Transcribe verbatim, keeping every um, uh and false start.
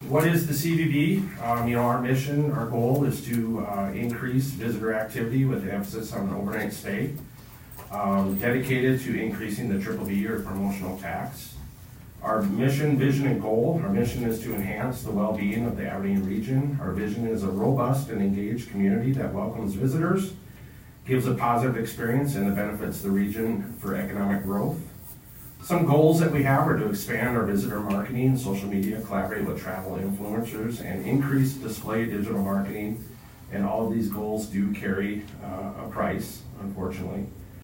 what is the C V B? Um, you know, our mission, our goal is to uh, increase visitor activity with an emphasis on overnight stay. Um, dedicated to increasing the triple B or promotional tax. Our mission, vision, and goal. Our mission is to enhance the well-being of the Aberdeen region. Our vision is a robust and engaged community that welcomes visitors, gives a positive experience, and benefits the region for economic growth. Some goals that we have are to expand our visitor marketing, social media, collaborate with travel influencers, and increase display digital marketing. And all of these goals do carry uh, a price, unfortunately.